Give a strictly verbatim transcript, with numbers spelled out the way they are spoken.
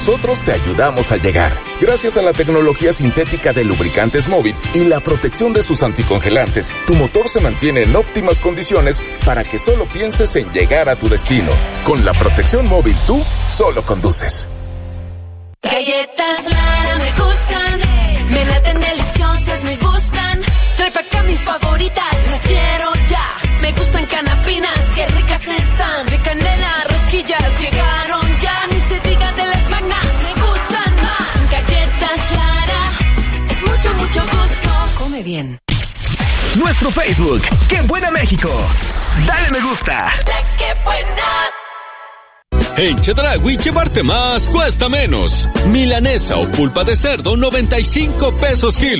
Nosotros te ayudamos a llegar. Gracias a la tecnología sintética de lubricantes Móvil y la protección de sus anticongelantes, tu motor se mantiene en óptimas condiciones para que solo pienses en llegar a tu destino. Con la protección Móvil, tú solo conduces. Galletas Lara me gustan, me laten deliciosas, me gustan. Trae pa' acá mis favoritas, las quiero ya. Me gustan canapinas, qué ricas están. De canela, rosquillas, llegaron ya. Ni se diga de las magnas, me gustan más. Galletas Lara, es mucho, mucho gusto. Come bien. Nuestro Facebook, ¡Qué Buena México! Dale me gusta. La ¡Qué Buena! En Chedraui llevarte más cuesta menos. Milanesa o pulpa de cerdo noventa y cinco pesos kilo.